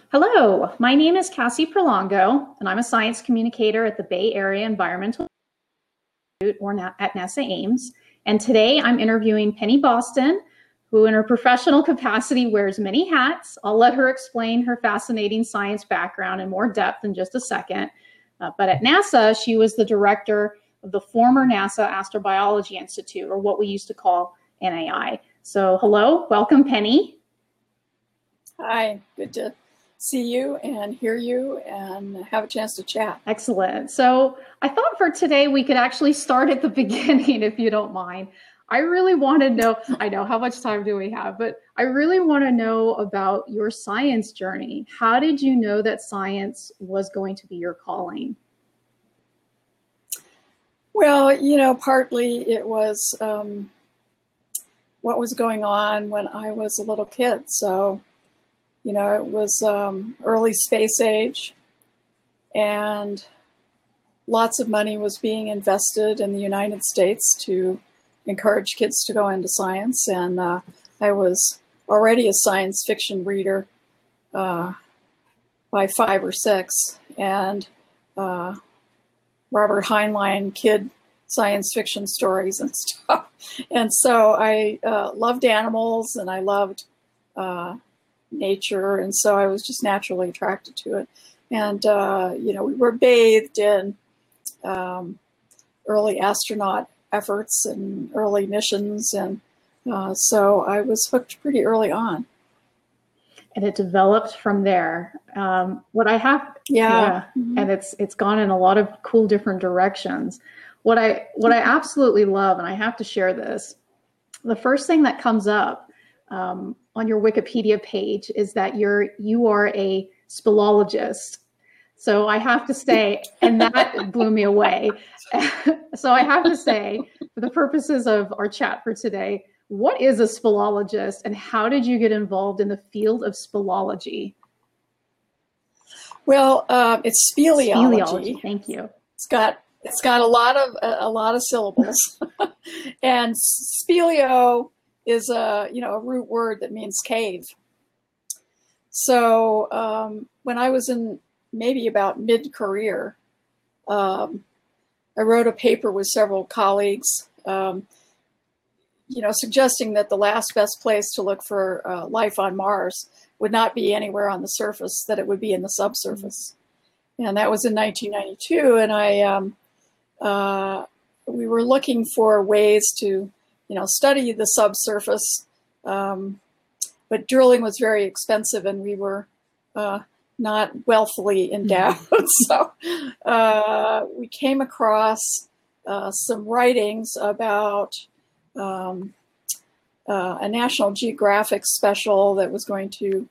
Hello, my name is Cassie Prolongo, and I'm a science communicator at the Bay Area Environmental Institute, or at NASA Ames. And today I'm interviewing Penny Boston, who in her professional capacity wears many hats. I'll let her explain her fascinating science background in more depth in just a second. But at NASA, she was the director of the former NASA Astrobiology Institute, or what we used to call NAI. So hello, welcome, Penny. Hi, good to see you and hear you and have a chance to chat. Excellent. So I thought for today we could actually start at the beginning, if you don't mind. I really want to know, I know how much time do we have, but I really want to know about your science journey. How did you know that science was going to be your calling? Well, partly it was what was going on when I was a little kid. So, it was early space age, and lots of money was being invested in the United States to encourage kids to go into science. And I was already a science fiction reader by 5 or 6, and Robert Heinlein kid science fiction stories and stuff. And so I loved animals, and I loved nature, and so I was just naturally attracted to it. And we were bathed in early astronaut efforts and early missions, and so I was hooked pretty early on. And it developed from there. What I have, Mm-hmm. And it's gone in a lot of cool different directions. What I absolutely love, and I have to share this, the first thing that comes up on your Wikipedia page is that you are a speleologist. So I have to say, and that blew me away. So I have to say, for the purposes of our chat for today, what is a speleologist, and how did you get involved in the field of speleology? Well, it's speleology. Thank you. It's got a lot of syllables, and speleo is a root word that means cave. So when I was in maybe about mid-career, I wrote a paper with several colleagues, suggesting that the last best place to look for life on Mars would not be anywhere on the surface, that it would be in the subsurface. And that was in 1992, and we were looking for ways to study the subsurface, but drilling was very expensive, and we were not wealthily endowed. So we came across some writings about a National Geographic special that was going to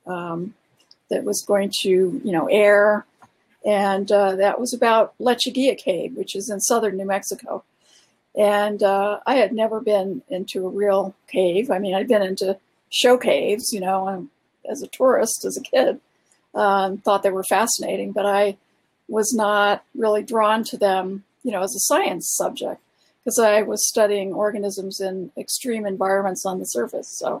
air, and that was about Lechuguilla Cave, which is in southern New Mexico. And I had never been into a real cave. I mean, I'd been into show caves, as a tourist, as a kid, thought they were fascinating, but I was not really drawn to them, as a science subject, because I was studying organisms in extreme environments on the surface. So,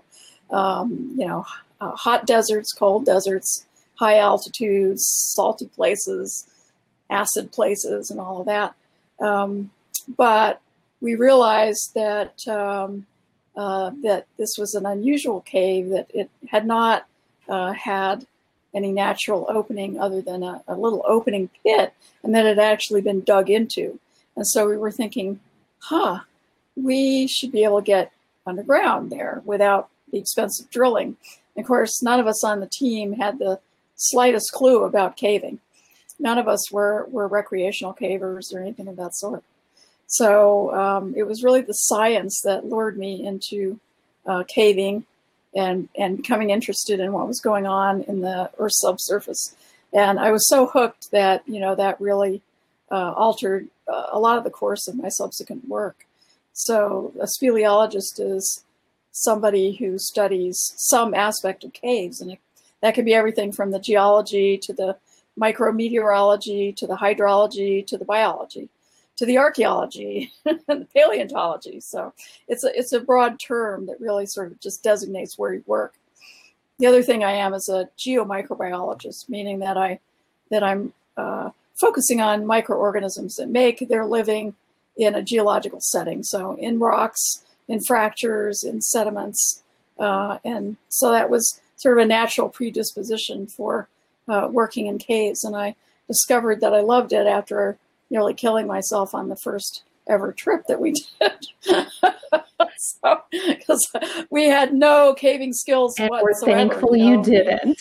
hot deserts, cold deserts, high altitudes, salty places, acid places, and all of that. But we realized that that this was an unusual cave, that it had not had any natural opening other than a little opening pit, and that it had actually been dug into. And so we were thinking, we should be able to get underground there without the expensive drilling. And of course, none of us on the team had the slightest clue about caving. None of us were recreational cavers or anything of that sort. So it was really the science that lured me into caving and becoming interested in what was going on in the Earth's subsurface. And I was so hooked that, that really altered a lot of the course of my subsequent work. So a speleologist is somebody who studies some aspect of caves, and that could be everything from the geology to the micrometeorology to the hydrology to the biology to the archaeology and the paleontology. So it's a broad term that really sort of just designates where you work. the other thing I am is a geomicrobiologist, meaning that I'm focusing on microorganisms that make their living in a geological setting. So in rocks, in fractures, in sediments. And so that was sort of a natural predisposition for working in caves. And I discovered that I loved it after nearly killing myself on the first ever trip that we did. So, because we had no caving skills and whatsoever. We're thankful you didn't.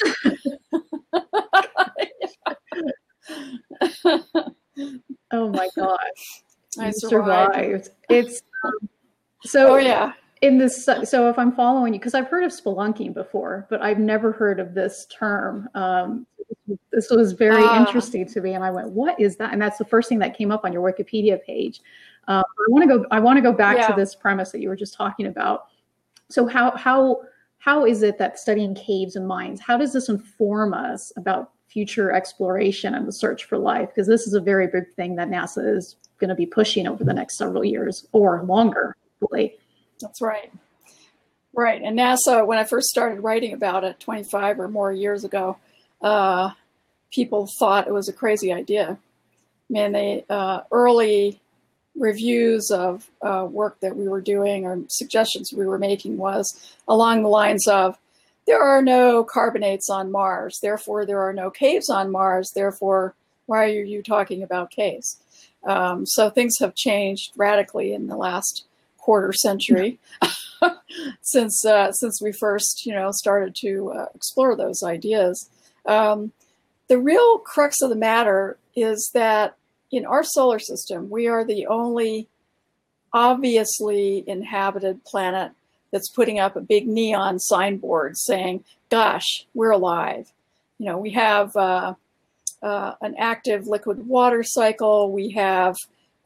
Oh my gosh. I survived. It's so. Oh yeah. In this, so if I'm following you, because I've heard of spelunking before, but I've never heard of this term. This was very interesting to me, and I went, "What is that?" And that's the first thing that came up on your Wikipedia page. I want to go back to this premise that you were just talking about. So how is it that studying caves and mines, how does this inform us about future exploration and the search for life? Because this is a very big thing that NASA is going to be pushing over the next several years or longer, hopefully. That's right. Right. And NASA, when I first started writing about it 25 or more years ago, people thought it was a crazy idea. I mean, the early reviews of work that we were doing or suggestions we were making was along the lines of, there are no carbonates on Mars, therefore there are no caves on Mars, therefore why are you talking about caves? So things have changed radically in the last quarter century since we first started to explore those ideas. The real crux of the matter is that in our solar system, we are the only obviously inhabited planet that's putting up a big neon signboard saying, gosh, we're alive. We have an active liquid water cycle. We have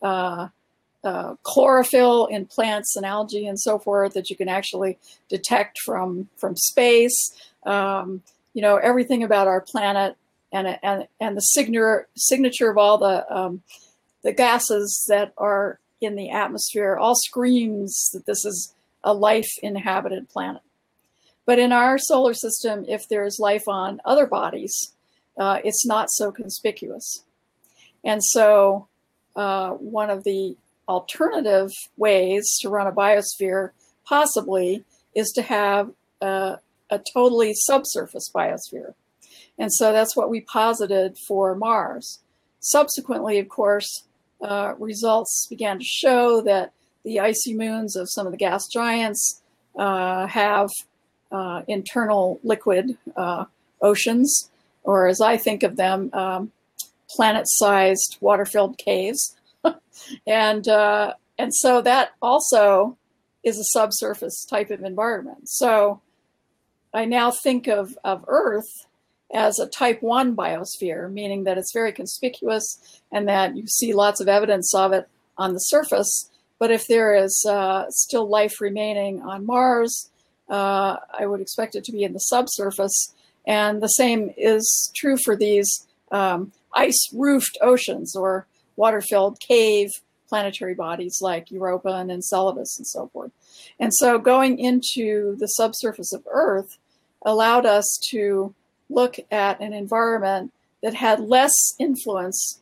chlorophyll in plants and algae and so forth that you can actually detect from space. Everything about our planet and the signature of all the gases that are in the atmosphere all screams that this is a life-inhabited planet. But in our solar system, if there's life on other bodies, it's not so conspicuous. And so one of the alternative ways to run a biosphere possibly is to have a totally subsurface biosphere. And so that's what we posited for Mars. Subsequently, of course, results began to show that the icy moons of some of the gas giants have internal liquid oceans, or as I think of them, planet-sized water-filled caves. And so that also is a subsurface type of environment. So I now think of Earth as a type 1 biosphere, meaning that it's very conspicuous and that you see lots of evidence of it on the surface. But if there is still life remaining on Mars, I would expect it to be in the subsurface. And the same is true for these ice-roofed oceans or water-filled cave planetary bodies like Europa and Enceladus and so forth. And so going into the subsurface of Earth allowed us to look at an environment that had less influence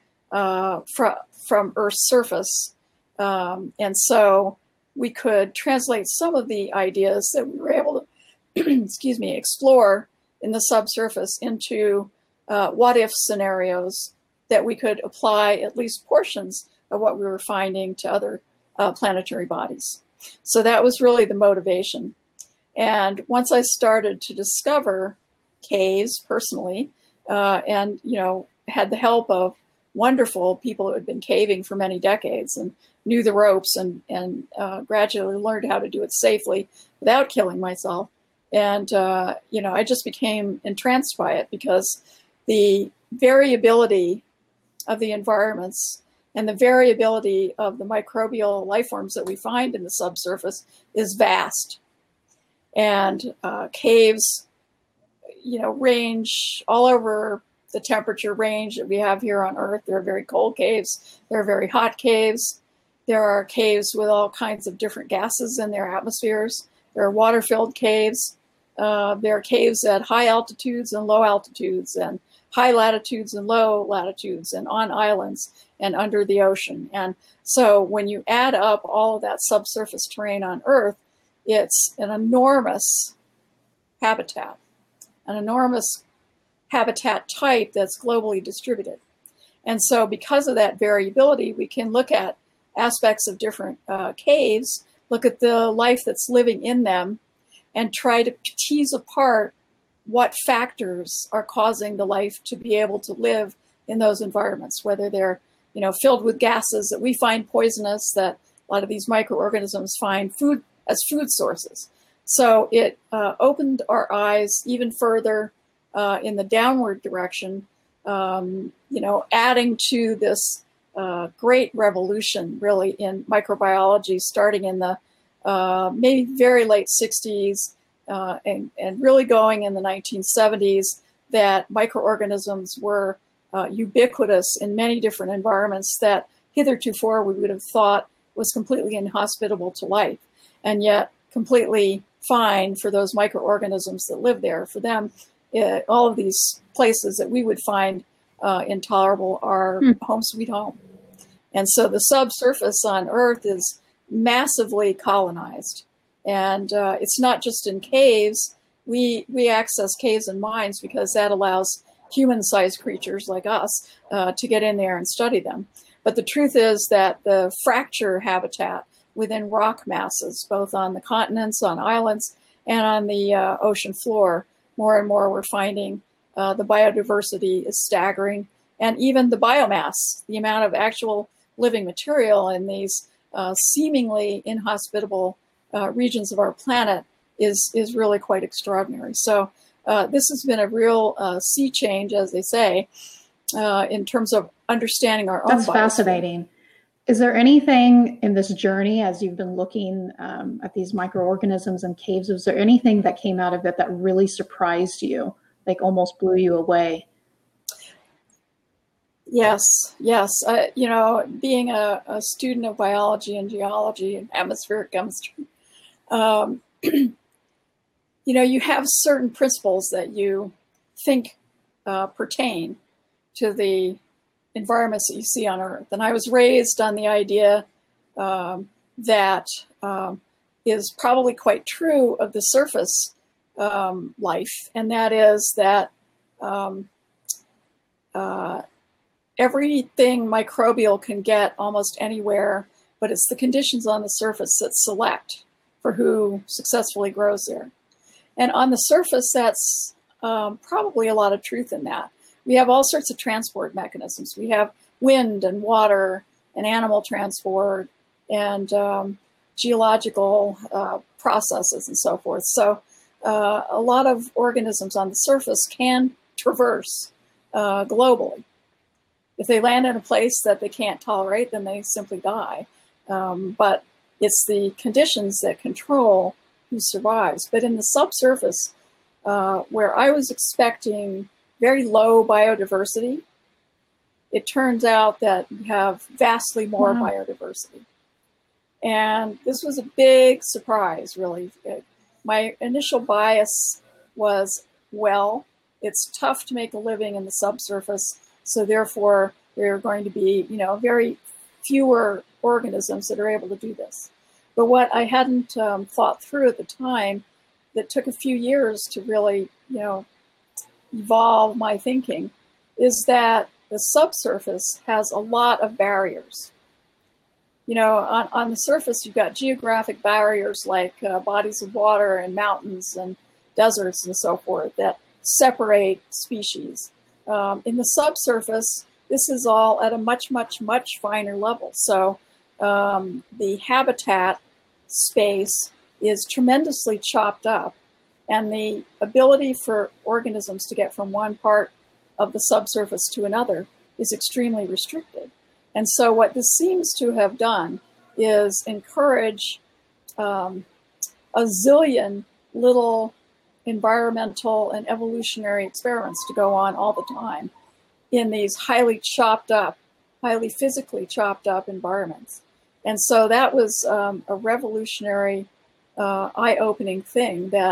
from Earth's surface. And so we could translate some of the ideas that we were able to explore in the subsurface into what-if scenarios that we could apply at least portions of what we were finding to other planetary bodies. So that was really the motivation. And once I started to discover caves personally, and had the help of wonderful people who had been caving for many decades and knew the ropes and gradually learned how to do it safely without killing myself. And I just became entranced by it because the variability of the environments and the variability of the microbial life forms that we find in the subsurface is vast. And caves, range all over the temperature range that we have here on Earth. There are very cold caves. There are very hot caves. There are caves with all kinds of different gases in their atmospheres. There are water-filled caves. There are caves at high altitudes and low altitudes, and high latitudes and low latitudes, and on islands and under the ocean. And so when you add up all of that subsurface terrain on Earth, it's an enormous habitat, an enormous habitat type that's globally distributed. And so because of that variability, we can look at aspects of different caves, look at the life that's living in them, and try to tease apart what factors are causing the life to be able to live in those environments, whether they're filled with gases that we find poisonous, that a lot of these microorganisms find food as food sources. So it opened our eyes even further in the downward direction, adding to this great revolution really in microbiology, starting in the maybe very late 60s and really going in the 1970s, that microorganisms were ubiquitous in many different environments that hitherto we would have thought was completely inhospitable to life, and yet completely fine for those microorganisms that live there. For them, all of these places that we would find intolerable are home sweet home. And so the subsurface on Earth is massively colonized. And it's not just in caves. We access caves and mines because that allows human-sized creatures like us to get in there and study them. But the truth is that the fracture habitat within rock masses, both on the continents, on islands, and on the ocean floor, more and more we're finding the biodiversity is staggering. And even the biomass, the amount of actual living material in these seemingly inhospitable regions of our planet is really quite extraordinary. So this has been a real sea change, as they say, in terms of understanding our own That's fascinating. Is there anything in this journey, as you've been looking at these microorganisms and caves, was there anything that came out of it that really surprised you, like almost blew you away? Yes. Being a student of biology and geology and atmospheric chemistry, you have certain principles that you think pertain to the environments that you see on Earth. And I was raised on the idea that is probably quite true of the surface life, and that is that everything microbial can get almost anywhere, but it's the conditions on the surface that select for who successfully grows there. And on the surface, that's probably a lot of truth in that. We have all sorts of transport mechanisms. We have wind and water and animal transport and geological processes and so forth. So a lot of organisms on the surface can traverse globally. If they land in a place that they can't tolerate, then they simply die. But it's the conditions that control who survives. But in the subsurface, where I was expecting very low biodiversity, it turns out that we have vastly more biodiversity. And this was a big surprise, really. My initial bias was, well, it's tough to make a living in the subsurface, so therefore there are going to be, very fewer organisms that are able to do this. But what I hadn't thought through at the time, that took a few years to really, evolve my thinking, is that the subsurface has a lot of barriers. On the surface, you've got geographic barriers like bodies of water and mountains and deserts and so forth that separate species. In the subsurface, this is all at a much, much, much finer level. So the habitat space is tremendously chopped up, and the ability for organisms to get from one part of the subsurface to another is extremely restricted. And so what this seems to have done is encourage a zillion little environmental and evolutionary experiments to go on all the time in these highly chopped up, highly physically chopped up environments. And so that was a revolutionary, eye-opening thing that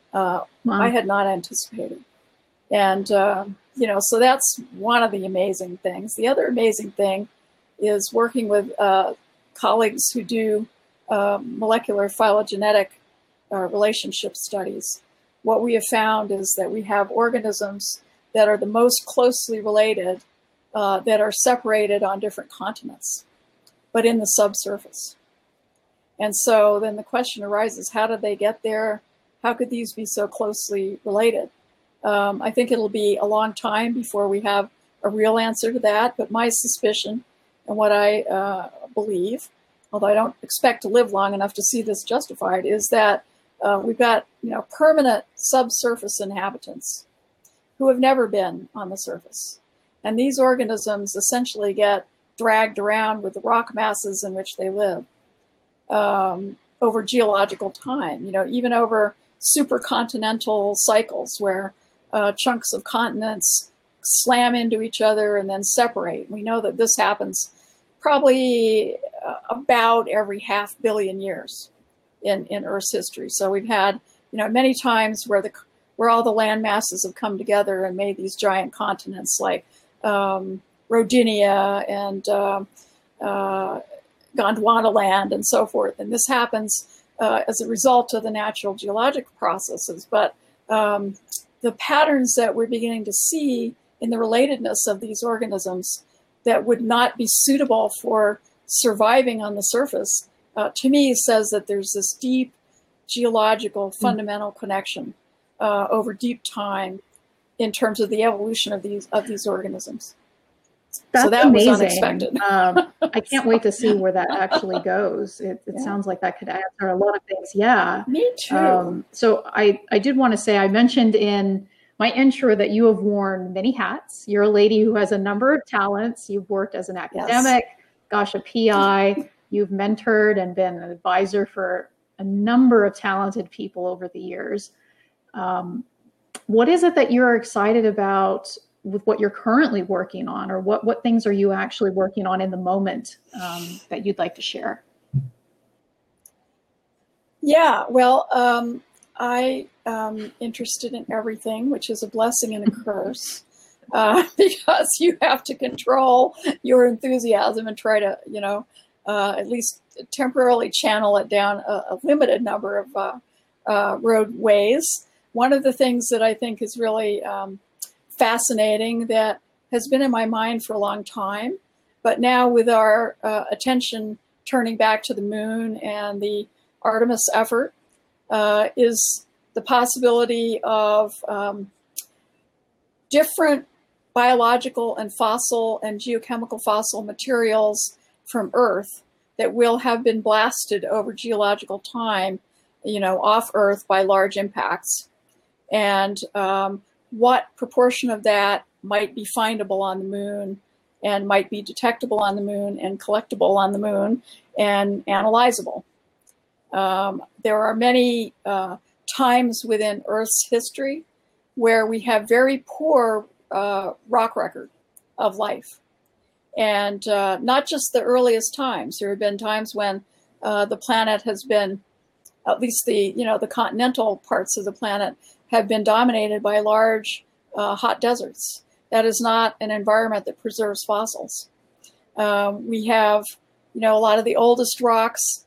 I Wow. had not anticipated. And, so that's one of the amazing things. The other amazing thing is working with colleagues who do molecular phylogenetic relationship studies. What we have found is that we have organisms that are the most closely related that are separated on different continents, but in the subsurface. And so then the question arises, how did they get there? How could these be so closely related? I think it'll be a long time before we have a real answer to that, but my suspicion and what I believe, although I don't expect to live long enough to see this justified, is that we've got permanent subsurface inhabitants who have never been on the surface. And these organisms essentially get dragged around with the rock masses in which they live over geological time, even over supercontinental cycles where chunks of continents slam into each other and then separate. We know that this happens probably about every 500 million years in Earth's history. So we've had, many times where all the land masses have come together and made these giant continents like Rodinia and Gondwanaland and so forth. And this happens as a result of the natural geologic processes. But the patterns that we're beginning to see in the relatedness of these organisms that would not be suitable for surviving on the surface, to me says that there's this deep geological fundamental connection over deep time in terms of the evolution of these organisms. That's so that amazing. was unexpected. I can't wait to see where that actually goes. It sounds like that could answer a lot of things. Yeah. Me too. So I did want to say, I mentioned in my intro that you have worn many hats. You're a lady who has a number of talents. You've worked as an academic, a PI. You've mentored and been an advisor for a number of talented people over the years. What is it that you're excited about with what you're currently working on, or what things are you actually working on in the moment that you'd like to share? Yeah, well, I am interested in everything, which is a blessing and a curse, because you have to control your enthusiasm and try to, at least temporarily channel it down a limited number of roadways. One of the things that I think is really fascinating that has been in my mind for a long time, but now with our attention turning back to the moon and the Artemis effort, is the possibility of different biological and fossil and geochemical fossil materials from Earth that will have been blasted over geological time, off Earth by large impacts. And what proportion of that might be findable on the moon and might be detectable on the moon and collectible on the moon and analyzable. There are many times within Earth's history where we have very poor rock record of life. And not just the earliest times. There have been times when the planet has been, at least the continental parts of the planet, have been dominated by large hot deserts. That is not an environment that preserves fossils. We have, a lot of the oldest rocks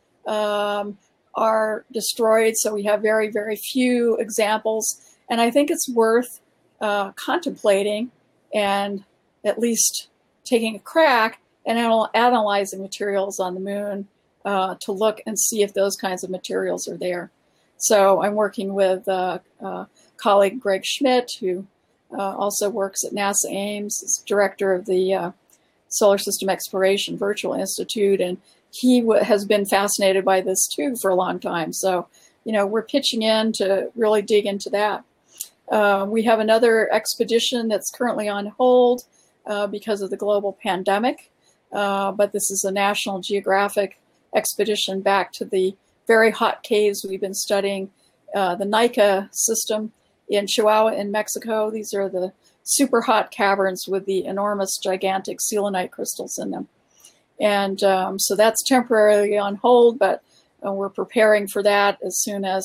are destroyed, so we have very, very few examples. And I think it's worth contemplating and at least taking a crack and analyzing materials on the moon to look and see if those kinds of materials are there. So I'm working with colleague Greg Schmidt, who also works at NASA Ames, is director of the Solar System Exploration Virtual Institute, and he has been fascinated by this too for a long time. So, we're pitching in to really dig into that. We have another expedition that's currently on hold because of the global pandemic, but this is a National Geographic expedition back to the very hot caves we've been studying, the Nika system in Chihuahua in Mexico. These are the super hot caverns with the enormous, gigantic selenite crystals in them. And so that's temporarily on hold, but we're preparing for that as soon as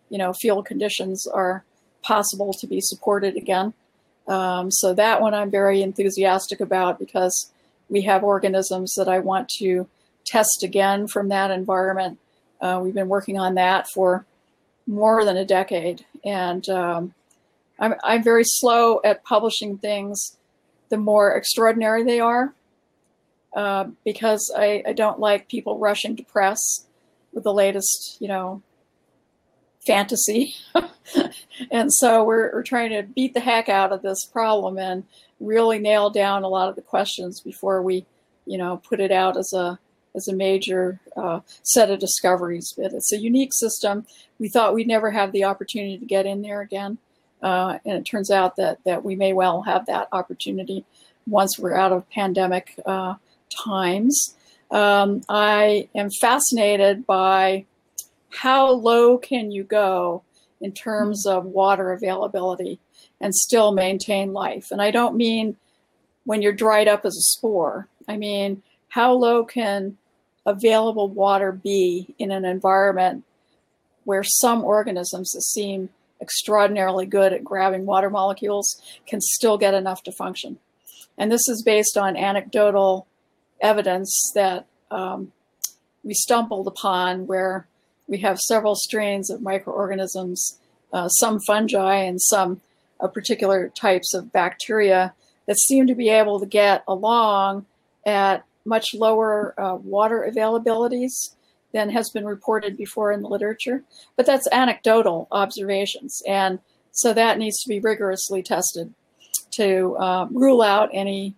field conditions are possible to be supported again. So that one I'm very enthusiastic about, because we have organisms that I want to test again from that environment. We've been working on that for more than a decade, and I'm very slow at publishing things the more extraordinary they are, because I don't like people rushing to press with the latest, fantasy. And so we're trying to beat the heck out of this problem and really nail down a lot of the questions before we, put it out as a major set of discoveries. But it's a unique system. We thought we'd never have the opportunity to get in there again. And it turns out that we may well have that opportunity once we're out of pandemic times. I am fascinated by how low can you go in terms of water availability and still maintain life. And I don't mean when you're dried up as a spore. I mean, how low can available water be in an environment where some organisms that seem extraordinarily good at grabbing water molecules can still get enough to function? And this is based on anecdotal evidence that we stumbled upon, where we have several strains of microorganisms, some fungi and some particular types of bacteria that seem to be able to get along at much lower water availabilities than has been reported before in the literature. But that's anecdotal observations. And so that needs to be rigorously tested to rule out any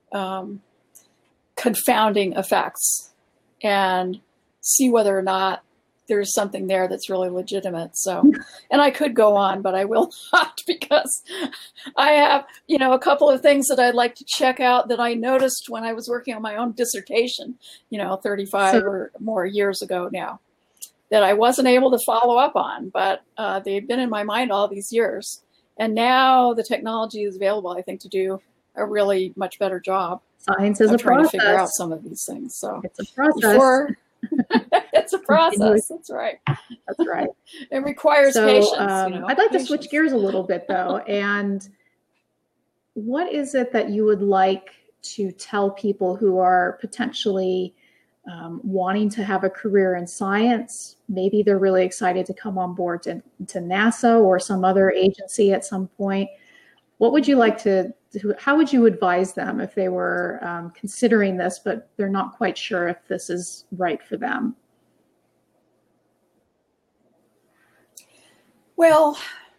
confounding effects and see whether or not there's something there that's really legitimate. So, and I could go on, but I will not, because I have, a couple of things that I'd like to check out that I noticed when I was working on my own dissertation, 35 or more years ago now, that I wasn't able to follow up on, but they've been in my mind all these years. And now the technology is available, I think, to do a really much better job. Science is a trying process. to figure out some of these things. So it's a process. It's a process. That's right. That's right. It requires patience. I'd like to switch gears a little bit, though. And what is it that you would like to tell people who are potentially wanting to have a career in science? Maybe they're really excited to come on board to NASA or some other agency at some point. What would you like to how would you advise them if they were considering this, but they're not quite sure if this is right for them? Well,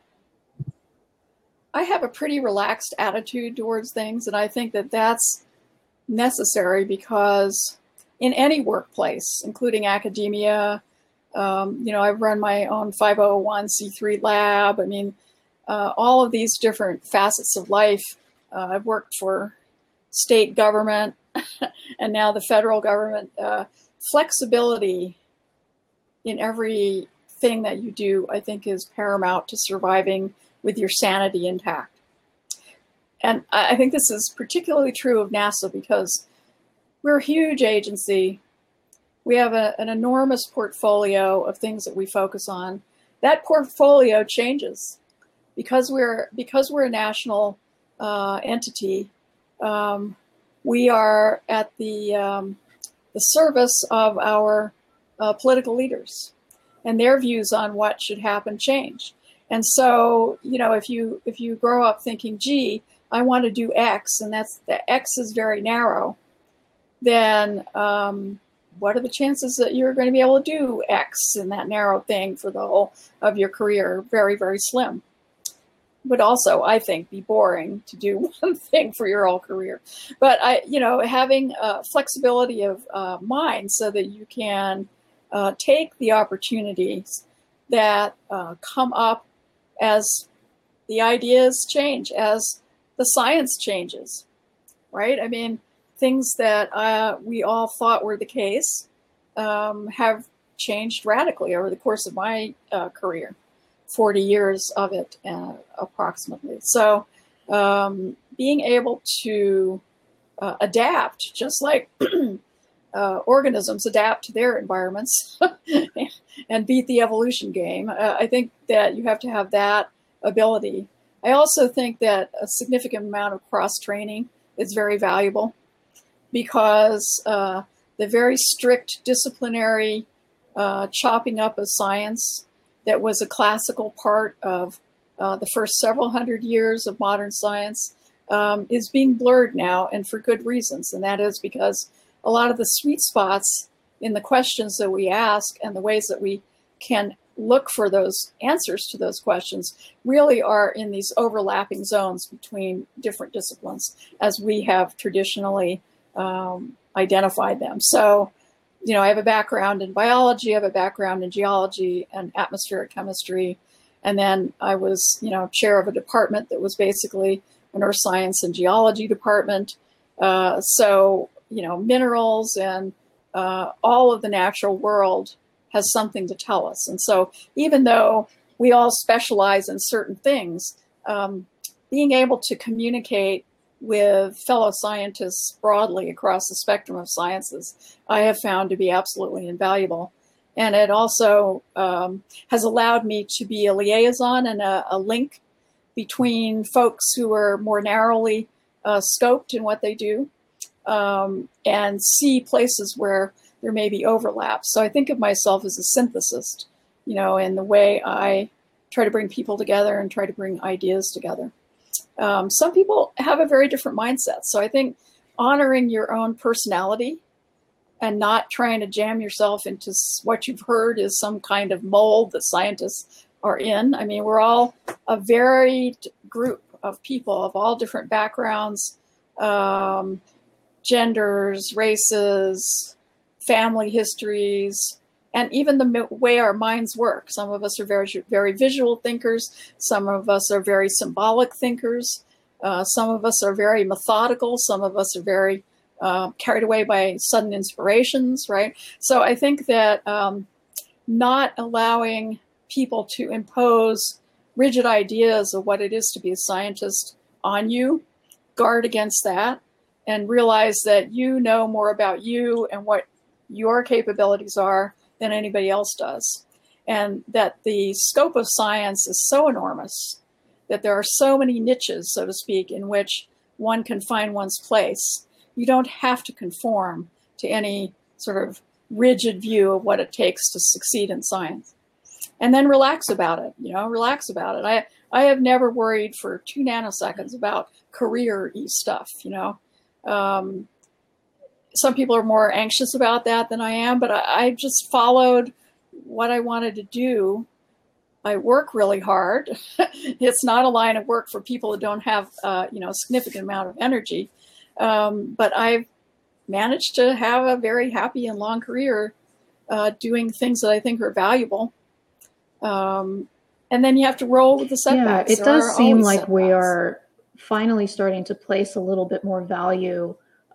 I have a pretty relaxed attitude towards things, and I think that that's necessary, because in any workplace, including academia, I've run my own 501c3 lab. I mean, all of these different facets of life. I've worked for state government and now the federal government. Flexibility in everything that you do, I think, is paramount to surviving with your sanity intact. And I think this is particularly true of NASA, because we're a huge agency. We have an enormous portfolio of things that we focus on. That portfolio changes because we're a national entity. We are at the service of our political leaders, and their views on what should happen change. And so, if you grow up thinking, gee, I want to do X, and the X is very narrow, then what are the chances that you're going to be able to do X in that narrow thing for the whole of your career? Very, very slim. Would also, I think, be boring to do one thing for your whole career. But having flexibility of mind so that you can take the opportunities that come up as the ideas change, as the science changes, right? I mean, things that we all thought were the case have changed radically over the course of my career. 40 years of it, approximately. So being able to adapt, just like organisms adapt to their environments and beat the evolution game. I think that you have to have that ability. I also think that a significant amount of cross-training is very valuable, because the very strict disciplinary chopping up of science that was a classical part of the first several hundred years of modern science is being blurred now, and for good reasons. And that is because a lot of the sweet spots in the questions that we ask and the ways that we can look for those answers to those questions really are in these overlapping zones between different disciplines as we have traditionally identified them. So, you know, I have a background in biology, I have a background in geology and atmospheric chemistry. And then I was, you know, chair of a department that was basically an earth science and geology department. So, you know, minerals and all of the natural world has something to tell us. And so even though we all specialize in certain things, being able to communicate with fellow scientists broadly across the spectrum of sciences, I have found to be absolutely invaluable. And it also has allowed me to be a liaison and a link between folks who are more narrowly scoped in what they do, and see places where there may be overlaps. So I think of myself as a synthesist, you know, in the way I try to bring people together and try to bring ideas together. Some people have a very different mindset. So I think honoring your own personality and not trying to jam yourself into what you've heard is some kind of mold that scientists are in. I mean, we're all a varied group of people of all different backgrounds, genders, races, family histories, and even the way our minds work. Some of us are very, very visual thinkers. Some of us are very symbolic thinkers. Some of us are very methodical. Some of us are very carried away by sudden inspirations, right? So I think that not allowing people to impose rigid ideas of what it is to be a scientist on you, guard against that, and realize that you know more about you and what your capabilities are than anybody else does. And that the scope of science is so enormous that there are so many niches, so to speak, in which one can find one's place. You don't have to conform to any sort of rigid view of what it takes to succeed in science. And then relax about it, you know, relax about it. I have never worried for 2 nanoseconds about career-y stuff, you know. Some people are more anxious about that than I am, but I just followed what I wanted to do. I work really hard. It's not a line of work for people who don't have, you know, a significant amount of energy. But I've managed to have a very happy and long career doing things that I think are valuable. And then you have to roll with the setbacks. Yeah, it does seem like we are finally starting to place a little bit more value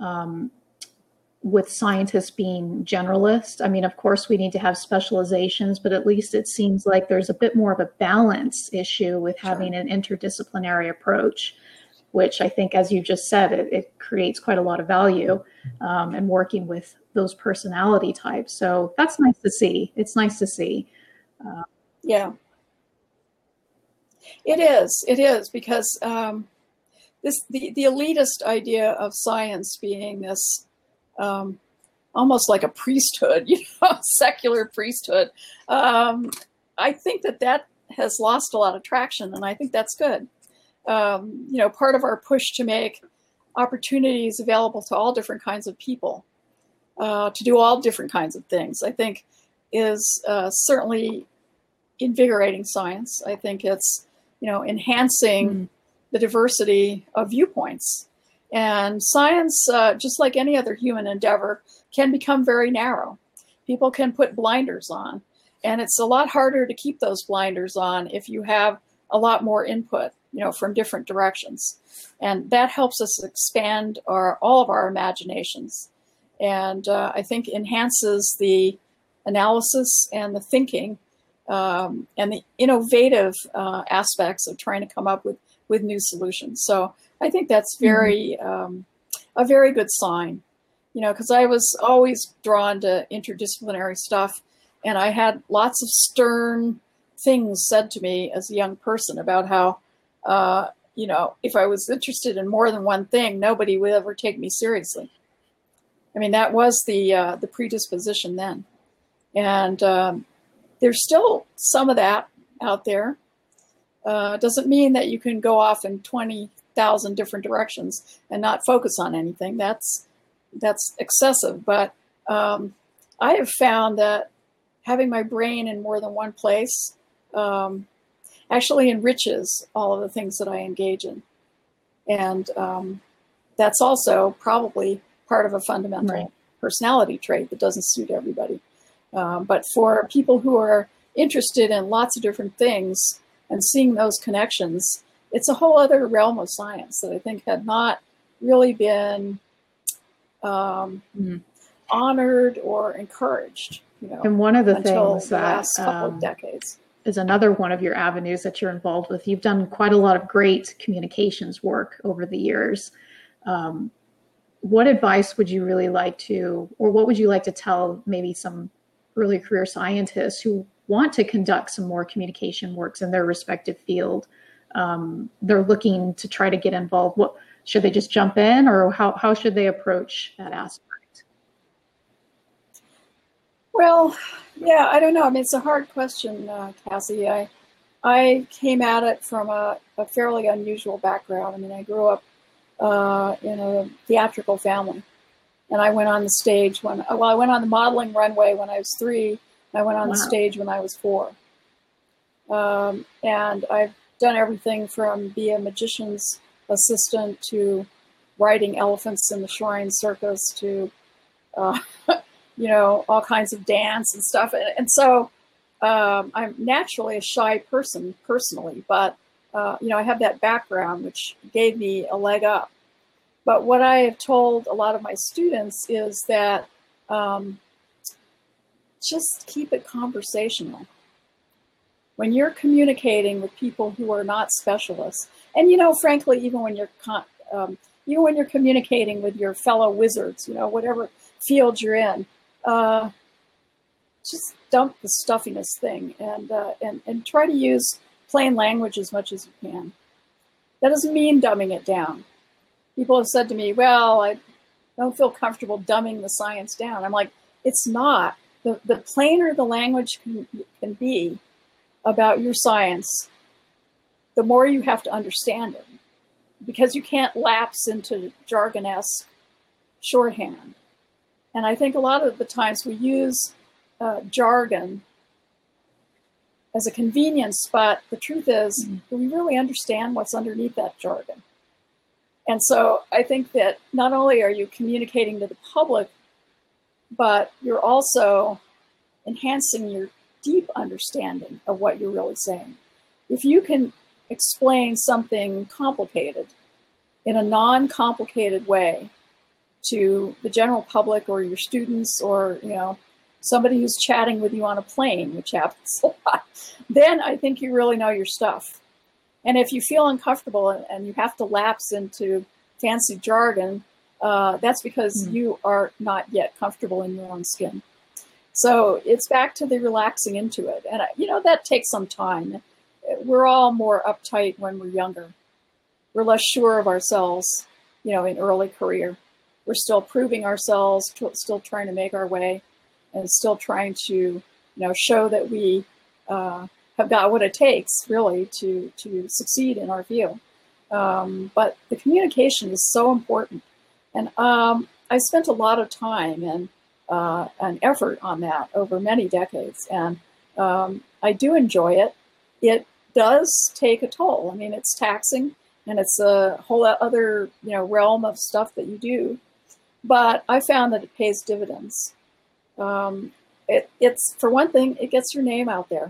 with scientists being generalists. I mean, of course, we need to have specializations, but at least it seems like there's a bit more of a balance issue with having an interdisciplinary approach, which I think, as you just said, it creates quite a lot of value and working with those personality types. So that's nice to see. It's nice to see. Yeah, it is because the elitist idea of science being this almost like a priesthood, you know, secular priesthood. I think that has lost a lot of traction, and I think that's good. You know, part of our push to make opportunities available to all different kinds of people to do all different kinds of things, I think, is certainly invigorating science. I think it's, you know, enhancing the diversity of viewpoints. And science, just like any other human endeavor, can become very narrow. People can put blinders on, and it's a lot harder to keep those blinders on if you have a lot more input, you know, from different directions. And that helps us expand all of our imaginations. And I think enhances the analysis and the thinking and the innovative aspects of trying to come up with new solutions. So I think that's a very good sign. because I was always drawn to interdisciplinary stuff, and I had lots of stern things said to me as a young person about how, if I was interested in more than one thing, nobody would ever take me seriously. I mean, that was the predisposition then. And there's still some of that out there. Doesn't mean that you can go off in 20,000 different directions and not focus on anything. That's excessive. But I have found that having my brain in more than one place actually enriches all of the things that I engage in. And that's also probably part of a fundamental personality trait that doesn't suit everybody. But for people who are interested in lots of different things and seeing those connections, it's a whole other realm of science that I think had not really been honored or encouraged. And one of the things the last couple of decades is another one of your avenues that you're involved with. You've done quite a lot of great communications work over the years. What advice would you really like to, or what would you like to tell maybe some early career scientists who want to conduct some more communication works in their respective field? They're looking to try to get involved. What should they just jump in, or how should they approach that aspect? Well, yeah, I don't know. I mean, it's a hard question, Cassie. I came at it from a fairly unusual background. I mean, I grew up in a theatrical family, and I went on the stage I went on the modeling runway when I was 3. I went on the stage when I was 4. And I've done everything from be a magician's assistant to riding elephants in the Shoreham Circus to, all kinds of dance and stuff. And so I'm naturally a shy person personally, but, I have that background, which gave me a leg up. But what I have told a lot of my students is that just keep it conversational. When you're communicating with people who are not specialists, and frankly, even when you're communicating with your fellow wizards, whatever field you're in, just dump the stuffiness thing and try to use plain language as much as you can. That doesn't mean dumbing it down. People have said to me, well, I don't feel comfortable dumbing the science down. I'm like, it's not. The plainer the language can be about your science, the more you have to understand it, because you can't lapse into jargon-esque shorthand. And I think a lot of the times we use jargon as a convenience, but the truth is, do we really understand what's underneath that jargon? And so I think that not only are you communicating to the public, but you're also enhancing your deep understanding of what you're really saying. If you can explain something complicated in a non-complicated way to the general public or your students or, somebody who's chatting with you on a plane, which happens a lot, then I think you really know your stuff. And if you feel uncomfortable and you have to lapse into fancy jargon, that's because you are not yet comfortable in your own skin. So it's back to the relaxing into it. And, that takes some time. We're all more uptight when we're younger. We're less sure of ourselves, in early career. We're still proving ourselves, still trying to make our way, and still trying to, show that we have got what it takes, really, to succeed in our field. But the communication is so important. And I spent a lot of time and effort on that over many decades. And I do enjoy it. It does take a toll. I mean, it's taxing, and it's a whole other, realm of stuff that you do. But I found that it pays dividends. It's, for one thing, it gets your name out there.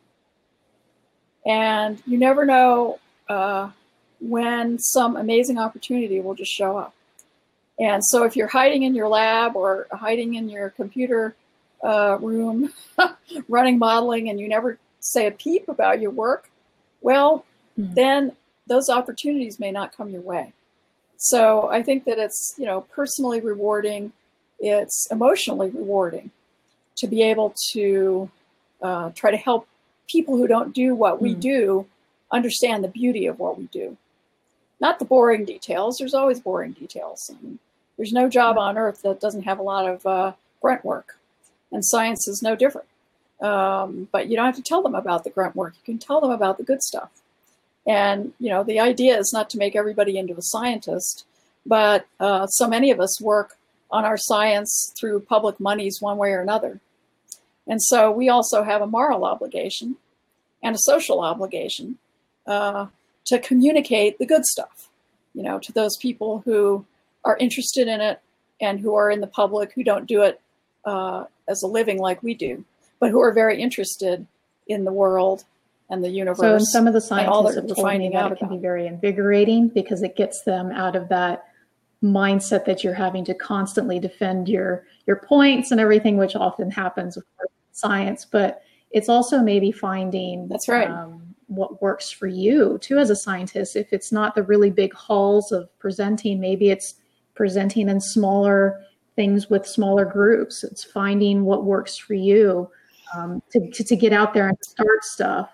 And you never know when some amazing opportunity will just show up. And so if you're hiding in your lab or hiding in your computer room, running modeling, and you never say a peep about your work, well, then those opportunities may not come your way. So I think that it's, personally rewarding. it's emotionally rewarding to be able to try to help people who don't do what we do understand the beauty of what we do. Not the boring details. There's always boring details. And there's no job on earth that doesn't have a lot of grunt work. And science is no different. But you don't have to tell them about the grunt work. You can tell them about the good stuff. And, you know, the idea is not to make everybody into a scientist, but so many of us work on our science through public monies one way or another. And so we also have a moral obligation and a social obligation to communicate the good stuff, you know, to those people who are interested in it and who are in the public, who don't do it as a living like we do, but who are very interested in the world and the universe. So and some of the scientists have we're told me finding that out it can about. be very invigorating because it gets them out of that mindset that you're having to constantly defend your points and everything, which often happens with science. But it's also maybe finding That's right. What works for you too as a scientist. If it's not the really big halls of presenting, maybe it's presenting in smaller things with smaller groups. It's finding what works for you to get out there and start stuff.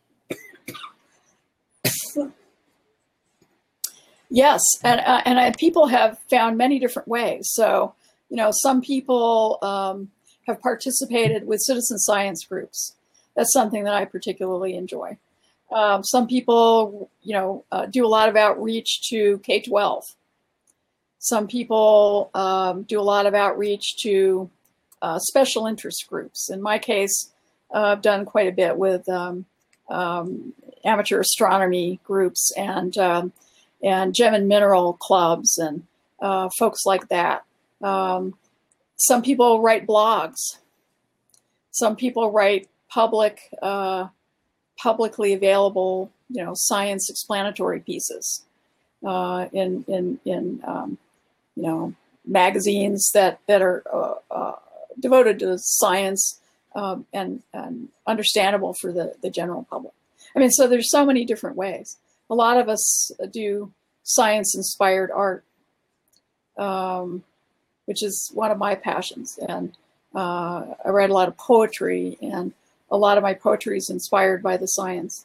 Yes, and people have found many different ways. So, you know, some people have participated with citizen science groups. That's something that I particularly enjoy. Some people, you know, do a lot of outreach to K-12. Some people do a lot of outreach to special interest groups. In my case, I've done quite a bit with amateur astronomy groups and gem and mineral clubs and folks like that. Some people write blogs. Some people write publicly available, you know, science explanatory pieces in you know, magazines that are devoted to science and understandable for the general public. I mean, so there's so many different ways. A lot of us do science-inspired art, which is one of my passions. And I write a lot of poetry, and a lot of my poetry is inspired by the science.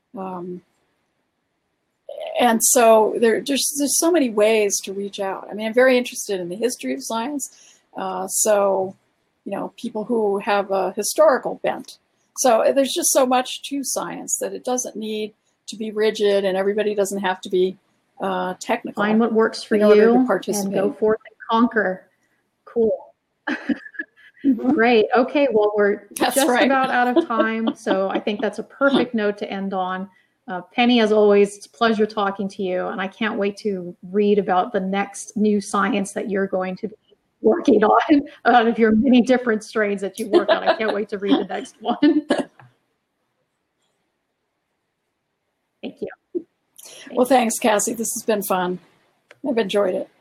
And so there's so many ways to reach out. I mean, I'm very interested in the history of science. So, you know, people who have a historical bent. So there's just so much to science that it doesn't need to be rigid, and everybody doesn't have to be technical. Find what works for you and go forth and conquer. Cool. Great. Okay. Well, we're just about out of time. So I think that's a perfect note to end on. Penny, as always, it's a pleasure talking to you. And I can't wait to read about the next new science that you're going to be working on out of your many different strains that you work on. I can't wait to read the next one. Thank you. Well, thanks, Cassie. This has been fun. I've enjoyed it.